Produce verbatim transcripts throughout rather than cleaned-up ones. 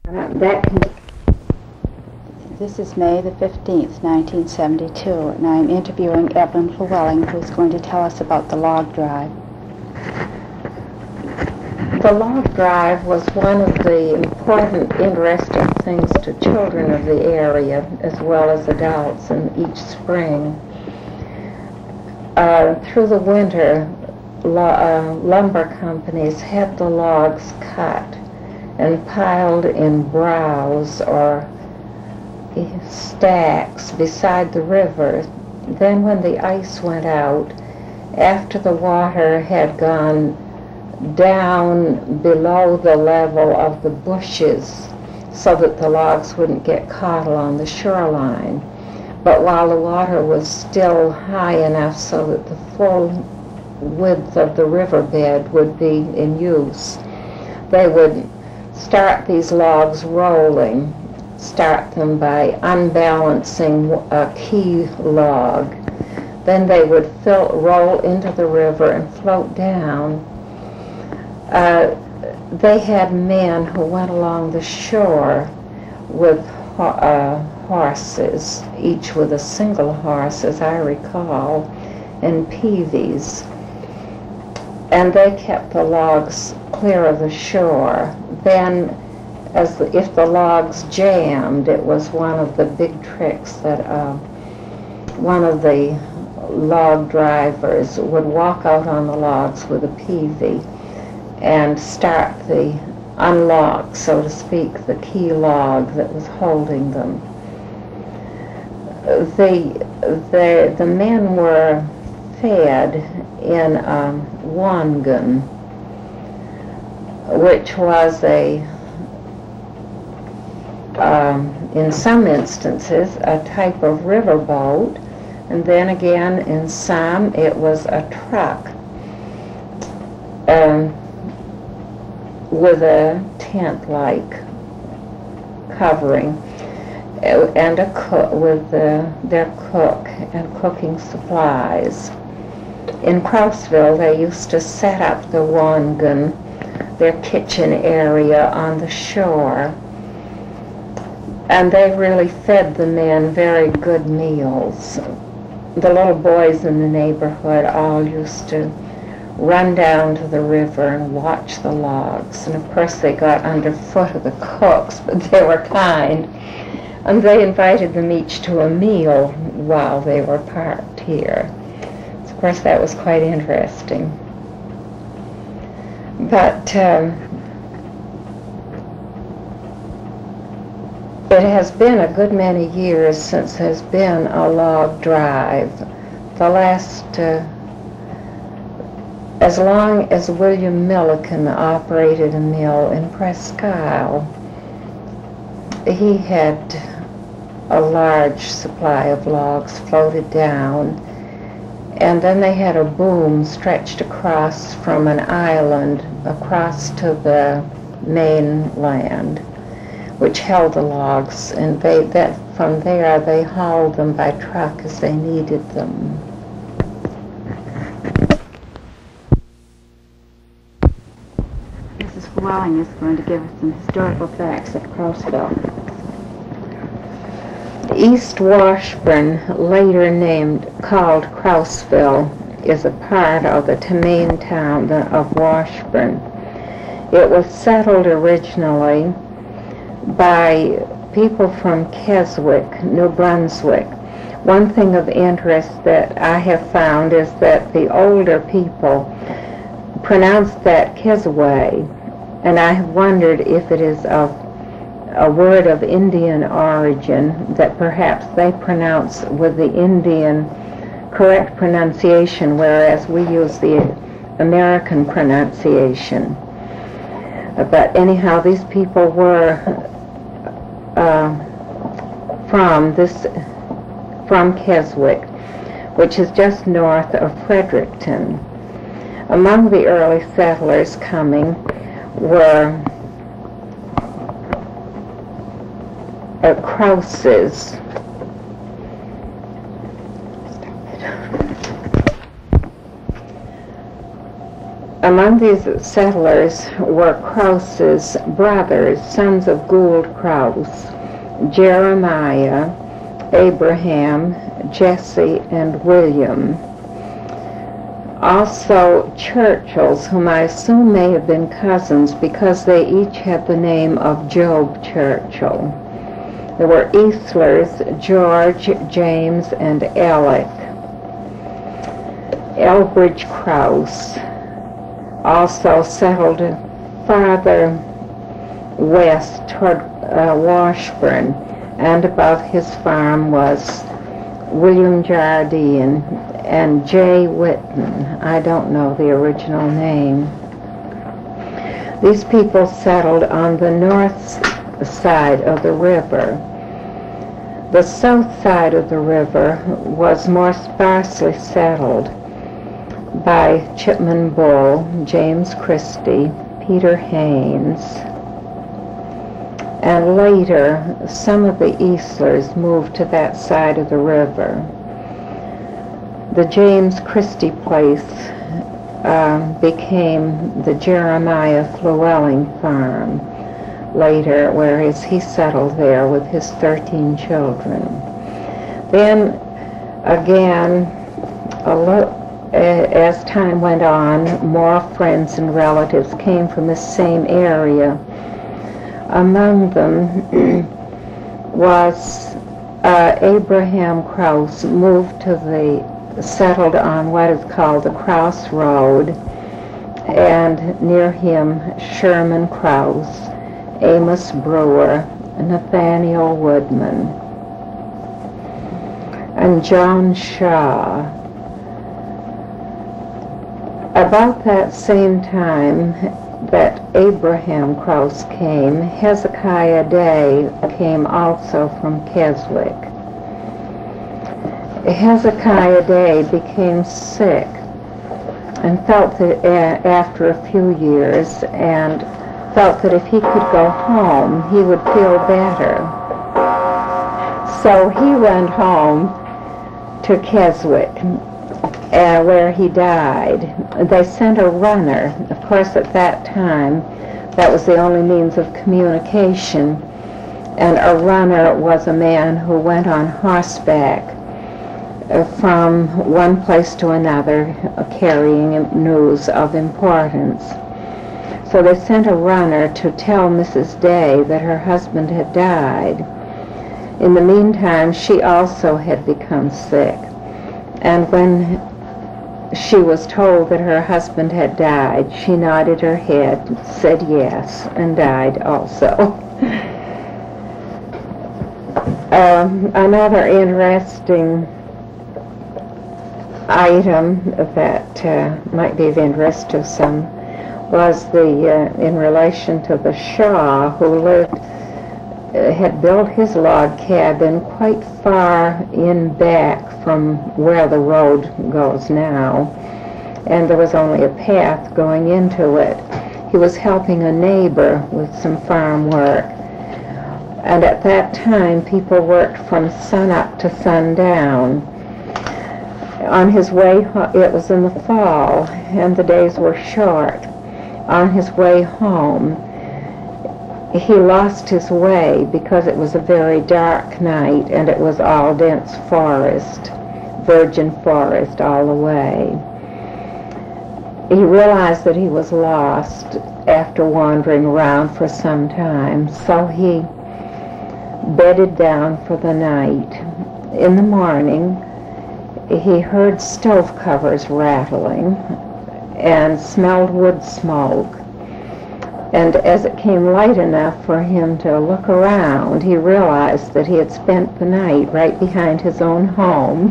That can, this is May the fifteenth, nineteen seventy-two, and I'm interviewing Evelyn Llewellyn, who's going to tell us about the log drive. The log drive was one of the important, interesting things to children of the area, as well as adults, in each spring. Uh, through the winter, lo uh, lumber companies had the logs cut and piled in brows or stacks beside the river. Then when the ice went out, after the water had gone down below the level of the bushes so that the logs wouldn't get caught along the shoreline, but while the water was still high enough so that the full width of the riverbed would be in use, they would start these logs rolling, start them by unbalancing a key log. Then they would fill, roll into the river and float down. Uh, they had men who went along the shore with ho uh, horses, each with a single horse, as I recall, and peavies. And they kept the logs clear of the shore. Then, as the, if the logs jammed, it was one of the big tricks that uh, one of the log drivers would walk out on the logs with a peavy and start the unlock, so to speak, the key log that was holding them. The, the, the men were fed in a wangan, which was a, um, in some instances, a type of riverboat, and then again in some it was a truck um, with a tent-like covering, and a cook with the, their cook and cooking supplies. In Crouseville, they used to set up the wangan, their kitchen area, on the shore, and they really fed the men very good meals. The little boys in the neighborhood all used to run down to the river and watch the logs, and of course they got underfoot of the cooks, but they were kind, and they invited them each to a meal while they were parked here. So of course that was quite interesting. But um, it has been a good many years since there's been a log drive. The last, uh, as long as William Milliken operated a mill in Presque Isle, he had a large supply of logs floated down, and then they had a boom stretched across from an island across to the mainland, which held the logs, and they, that from there they hauled them by truck as they needed them. Missus Llewellyn is going to give us some historical facts at Crouseville. East Washburn, later named, called Crouseville, is a part of the main town of Washburn. It was settled originally by people from Keswick, New Brunswick. One thing of interest that I have found is that the older people pronounce that Kesway, and I have wondered if it is of a word of Indian origin that perhaps they pronounce with the Indian correct pronunciation, whereas we use the American pronunciation. But anyhow, these people were uh, from this, from Keswick, which is just north of Fredericton. Among the early settlers coming were uh, Krauses. Among these settlers were Krause's brothers, sons of Gould Krause, Jeremiah, Abraham, Jesse, and William. Also Churchills, whom I assume may have been cousins because they each had the name of Job Churchill. There were Eathlers, George, James, and Alec. Elbridge Krause also settled farther west toward uh, Washburn, and above his farm was William Jardine and J. Whitten. I don't know the original name. These people settled on the north side of the river. The south side of the river was more sparsely settled by Chipman Bull, James Christie, Peter Haynes, and later some of the Eastlers moved to that side of the river. The James Christie place uh, became the Jeremiah Llewellyn farm later, whereas he settled there with his thirteen children. Then again, a lo- as time went on, more friends and relatives came from the same area. Among them was uh, Abraham Krause, moved to the settled on what is called the Cross Road, and near him Sherman Krause, Amos Brewer, Nathaniel Woodman, and John Shaw. About that same time that Abraham Krause came, Hezekiah Day came also from Keswick. Hezekiah Day became sick and felt that uh, after a few years and felt that if he could go home he would feel better. So he went home to Keswick uh, where he died. They sent a runner. Of course at that time that was the only means of communication, and a runner was a man who went on horseback from one place to another, uh, carrying news of importance. So they sent a runner to tell Missus Day that her husband had died. In the meantime, she also had become sick, and when she was told that her husband had died, she nodded her head, said yes, and died also. um, another interesting item that uh, might be of interest to some was the, uh, in relation to the Shaw, who lived, uh, had built his log cabin quite far in back from where the road goes now, and there was only a path going into it. He was helping a neighbor with some farm work, and at that time people worked from sunup to sundown. On his way, it was in the fall, and the days were short. On his way home, he lost his way because it was a very dark night, and it was all dense forest, virgin forest all the way. He realized that he was lost after wandering around for some time, so he bedded down for the night. In the morning, he heard stove covers rattling and smelled wood smoke. And as it came light enough for him to look around, he realized that he had spent the night right behind his own home.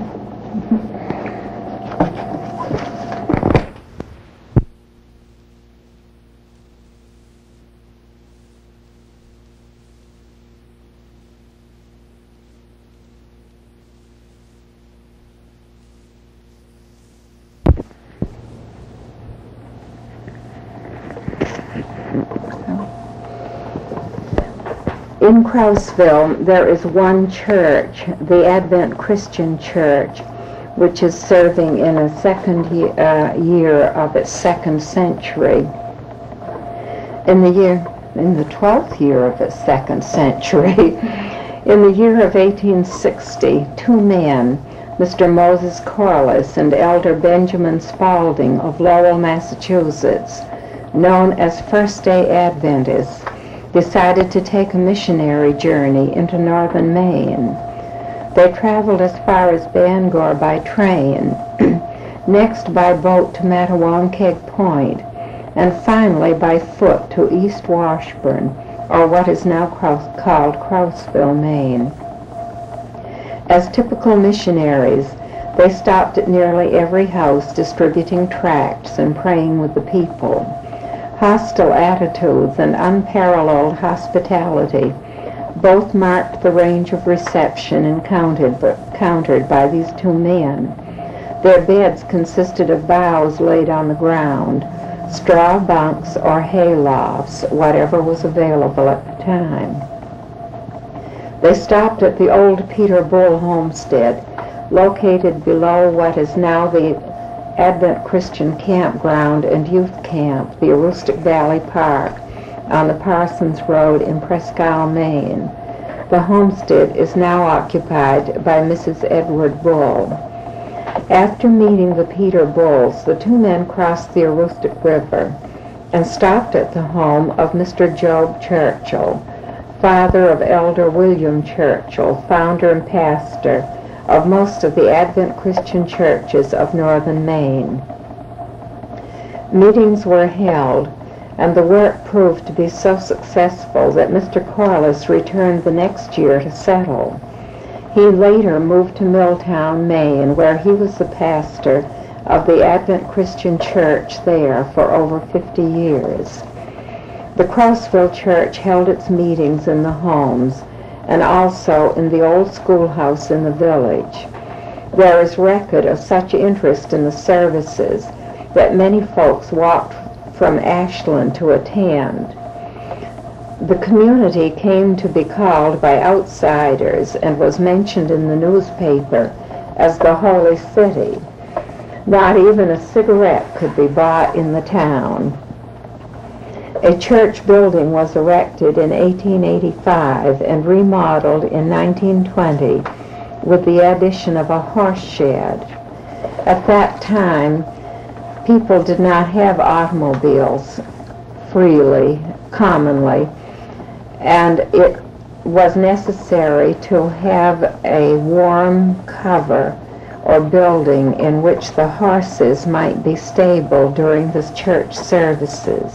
In Crouseville, there is one church, the Advent Christian Church, which is serving in a second ye- uh, year of its second century. In the year, in the twelfth year of its second century, in the year of eighteen sixty, two men, Mister Moses Corliss and Elder Benjamin Spaulding of Lowell, Massachusetts, known as First Day Adventists, decided to take a missionary journey into northern Maine. They traveled as far as Bangor by train, next by boat to Mattawamkeag Point, and finally by foot to East Washburn, or what is now called Crossville, Maine. As typical missionaries, they stopped at nearly every house distributing tracts and praying with the people. Hostile attitudes and unparalleled hospitality both marked the range of reception encountered, encountered by these two men. Their beds consisted of boughs laid on the ground, straw bunks or hay lofts, whatever was available at the time. They stopped at the old Peter Bull homestead, located below what is now the Advent Christian Campground and Youth Camp, the Aroostook Valley Park, on the Parsons Road in Presque Isle, Maine. The homestead is now occupied by Missus Edward Bull. After meeting the Peter Bulls, the two men crossed the Aroostook River and stopped at the home of Mister Job Churchill, father of Elder William Churchill, founder and pastor of most of the Advent Christian churches of northern Maine. Meetings were held, and the work proved to be so successful that Mister Corliss returned the next year to settle. He later moved to Milltown, Maine, where he was the pastor of the Advent Christian Church there for over fifty years. The Crossville Church held its meetings in the homes and also in the old schoolhouse in the village. There is record of such interest in the services that many folks walked from Ashland to attend. The community came to be called by outsiders and was mentioned in the newspaper as the Holy City. Not even a cigarette could be bought in the town. A church building was erected in eighteen eighty-five and remodeled in nineteen twenty with the addition of a horse shed. At that time, people did not have automobiles freely, commonly, and it was necessary to have a warm cover or building in which the horses might be stable during the church services.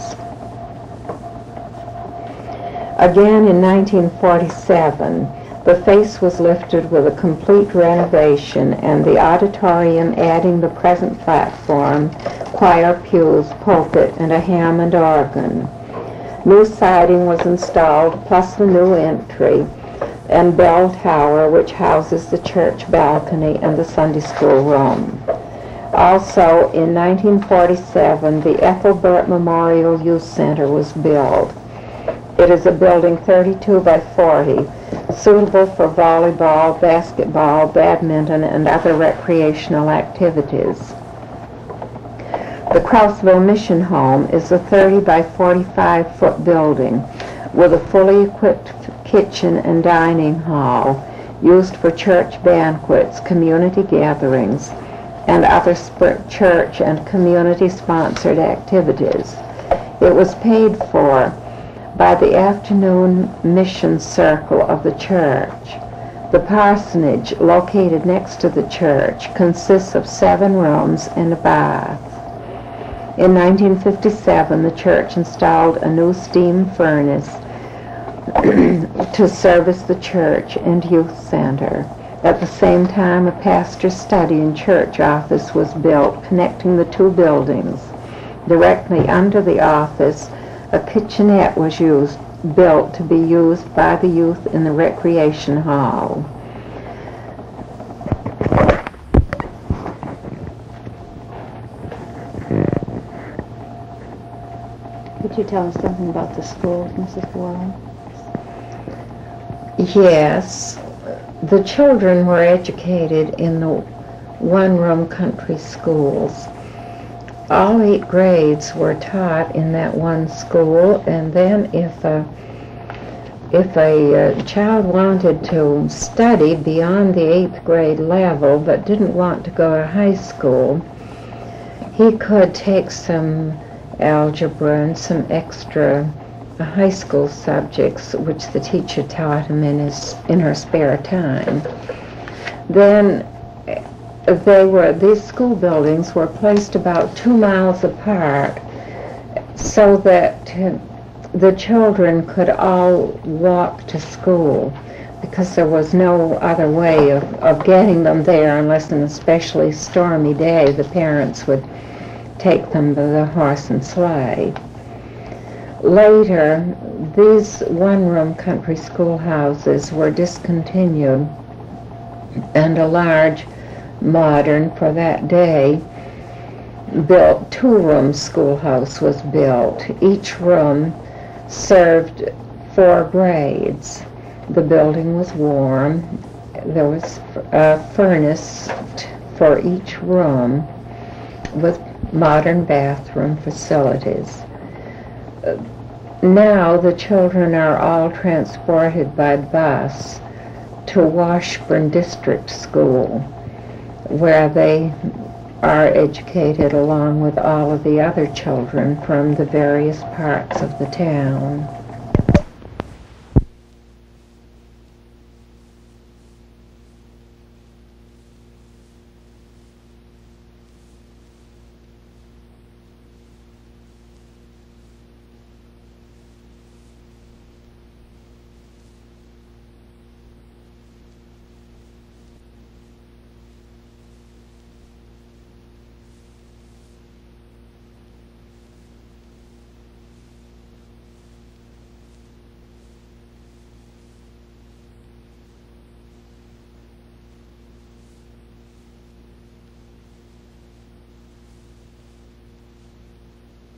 Again in nineteen forty-seven, the face was lifted with a complete renovation and the auditorium adding the present platform, choir pews, pulpit, and a Hammond organ. New siding was installed, plus the new entry and bell tower, which houses the church balcony and the Sunday school room. Also, in nineteen forty-seven, the Ethelbert Memorial Youth Center was built. It is a building thirty-two by forty, suitable for volleyball, basketball, badminton, and other recreational activities. The Crossville Mission Home is a thirty by forty-five foot building with a fully equipped kitchen and dining hall used for church banquets, community gatherings, and other church and community-sponsored activities. It was paid for by the Afternoon Mission Circle of the church. The parsonage, located next to the church, consists of seven rooms and a bath. In nineteen fifty-seven, the church installed a new steam furnace to service the church and youth center. At the same time, a pastor's study and church office was built, connecting the two buildings. Directly under the office, a kitchenette was used, built to be used by the youth in the recreation hall. Could you tell us something about the schools, Missus Warren? Yes. The children were educated in the one-room country schools. All eight grades were taught in that one school, and then if a if a uh, child wanted to study beyond the eighth grade level but didn't want to go to high school, he could take some algebra and some extra uh, high school subjects which the teacher taught him in his in her spare time. Then they were these school buildings were placed about two miles apart so that uh, the children could all walk to school, because there was no other way of, of getting them there unless on an especially stormy day the parents would take them by the horse and sleigh. Later, these one-room country schoolhouses were discontinued, and a large, modern, for that day, built two-room schoolhouse was built. Each room served four grades. The building was warm. There was a furnace for each room with modern bathroom facilities. Now the children are all transported by bus to Washburn District School, where they are educated along with all of the other children from the various parts of the town.